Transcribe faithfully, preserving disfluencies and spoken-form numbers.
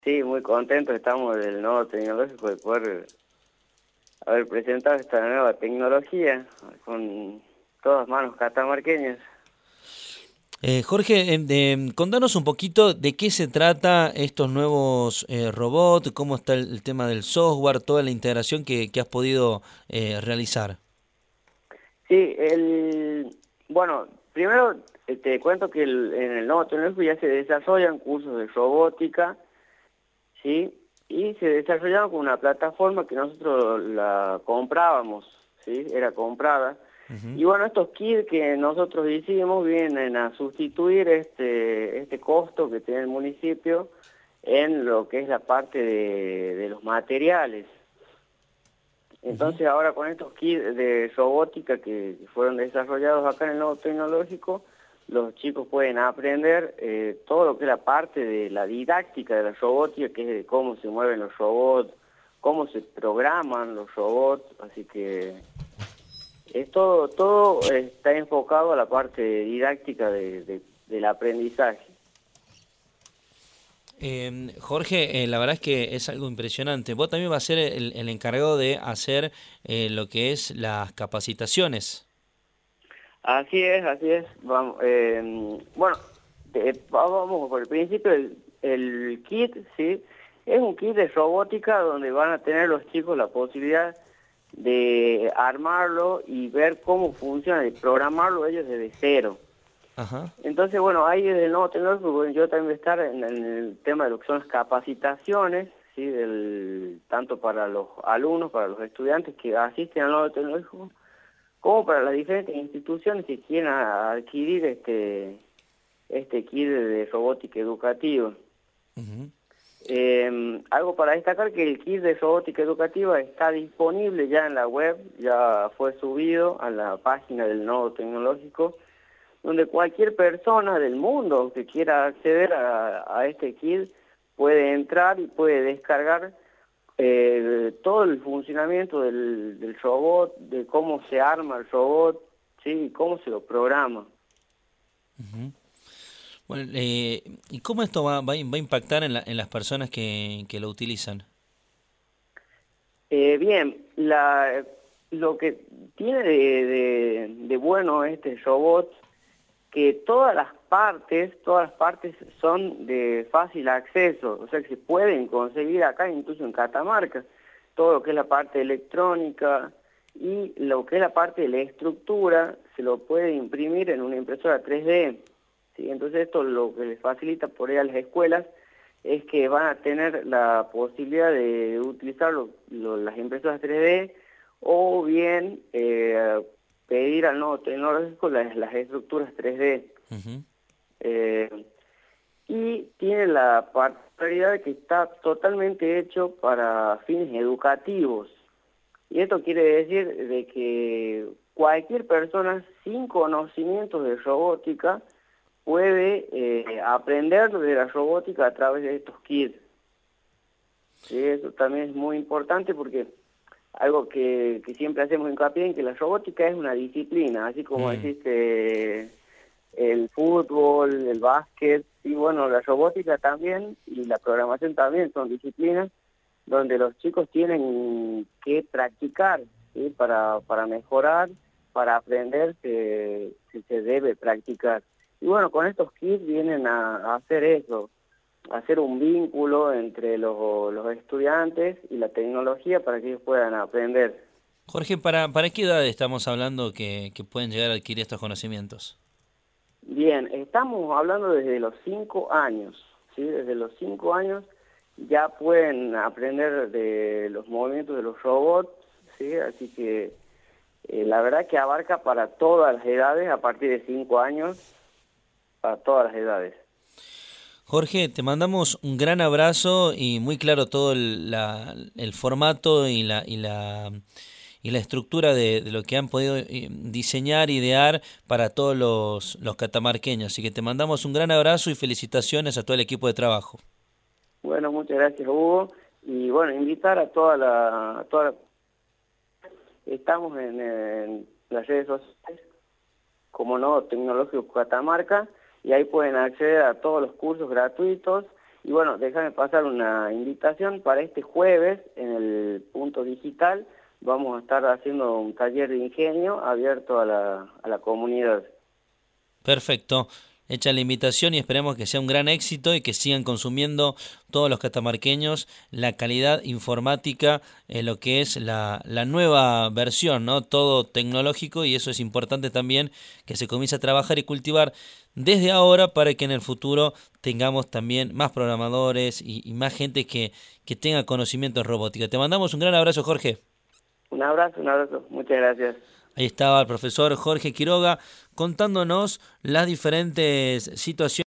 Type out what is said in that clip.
Sí, muy contentos estamos del Nodo Tecnológico de poder haber presentado esta nueva tecnología con todas manos catamarqueñas. Eh, Jorge, eh, de- contanos un poquito de qué se trata estos nuevos eh, robots, cómo está el, el tema del software, toda la integración que, que has podido eh, realizar. Sí, el, bueno, primero eh, te cuento que el- en el Nodo Tecnológico ya se desarrollan cursos de robótica, ¿sí? Y se desarrollaron con una plataforma que nosotros la comprábamos, ¿sí? Era comprada. Ujú. Y bueno, estos kits que nosotros hicimos vienen a sustituir este, este costo que tiene el municipio en lo que es la parte de, de los materiales. Ujú. Entonces ahora con estos kits de robótica que fueron desarrollados acá en el Nodo Tecnológico, los chicos pueden aprender eh, todo lo que es la parte de la didáctica de la robótica, que es de cómo se mueven los robots, cómo se programan los robots, así que es todo, todo está enfocado a la parte didáctica de, de- del aprendizaje. Eh, Jorge, eh, la verdad es que es algo impresionante. Vos también vas a ser el, el encargado de hacer eh, lo que es las capacitaciones. Así es, así es. Vamos, eh, bueno, te- vamos por el principio. El, el kit, sí, es un kit de robótica donde van a tener los chicos la posibilidad de armarlo y ver cómo funciona, de programarlo ellos desde cero. Ajá. Entonces, bueno, ahí desde el nuevo tecnológico, bueno, yo también voy a estar en, en el tema de lo que son las capacitaciones, ¿sí? Del, tanto para los alumnos, para los estudiantes que asisten al nuevo tecnológico, como para las diferentes instituciones que quieran a- adquirir este, este kit de robótica educativa. Ujú. Eh, algo para destacar que el kit de robótica educativa está disponible ya en la web, ya fue subido a la página del Nodo Tecnológico, donde cualquier persona del mundo que quiera acceder a, a este kit puede entrar y puede descargar eh, todo el funcionamiento del, del robot, de cómo se arma el robot, sí, y cómo se lo programa. Ujú. Bueno, eh, ¿y cómo esto va, va a va a impactar en la- en las personas que, que lo utilizan? Eh, bien, la, lo que tiene de, de, de bueno este robot, que todas las partes, todas las partes son de fácil acceso, o sea que se pueden conseguir acá, incluso en Catamarca, todo lo que es la parte electrónica y lo que es la parte de la estructura, se lo puede imprimir en una impresora tres D, ¿sí? Entonces esto lo que les facilita por ahí a las escuelas es que van a tener la posibilidad de utilizar lo- lo- las impresoras tres D o bien eh, pedir al nuevo tecnológico las, las estructuras tres D. Ujú. Eh, y tiene la particularidad de que está totalmente hecho para fines educativos. Y esto quiere decir de que cualquier persona sin conocimientos de robótica puede eh, aprender de la robótica a través de estos kits. Sí, eso también es muy importante porque algo que, que siempre hacemos hincapié en que la robótica es una disciplina, así como Mm. existe el fútbol, el básquet, y bueno, la robótica también y la programación también son disciplinas donde los chicos tienen que practicar, ¿sí? Para, para mejorar, para aprender que, que se debe practicar. Y bueno, con estos kits vienen a, a hacer eso, a hacer un vínculo entre los, los estudiantes y la tecnología para que ellos puedan aprender. Jorge, ¿para, para qué edad estamos hablando que, que pueden llegar a adquirir estos conocimientos? Bien, estamos hablando desde los cinco años, ¿sí? Desde los cinco años ya pueden aprender de los movimientos de los robots, ¿sí? Así que eh, la verdad que abarca para todas las edades, a partir de cinco años, para todas las edades. Jorge, te mandamos un gran abrazo y muy claro todo el, la- el formato y la, y la, y la estructura de, de lo que han podido eh, diseñar, idear para todos los, los catamarqueños. Así que te mandamos un gran abrazo y felicitaciones a todo el equipo de trabajo. Bueno, muchas gracias, Hugo. Y bueno, invitar a toda la... a toda la- Estamos en, en las redes sociales, como no, Tecnológico Catamarca, y ahí pueden acceder a todos los cursos gratuitos Y bueno, déjame pasar una invitación para este jueves en el Punto Digital. Vamos a estar haciendo un taller de ingenio abierto a la, a la comunidad. Perfecto. Hecha la invitación y esperemos que sea un gran éxito y que sigan consumiendo todos los catamarqueños la calidad informática, eh, lo que es la, la nueva versión, ¿no? Todo tecnológico, y eso es importante también, que se comience a trabajar y cultivar desde ahora para que en el futuro tengamos también más programadores y, y más gente que, que tenga conocimiento en robótica. Te mandamos un gran abrazo, Jorge. Un abrazo, un abrazo. Muchas gracias. Ahí estaba el profesor Jorge Quiroga contándonos las diferentes situaciones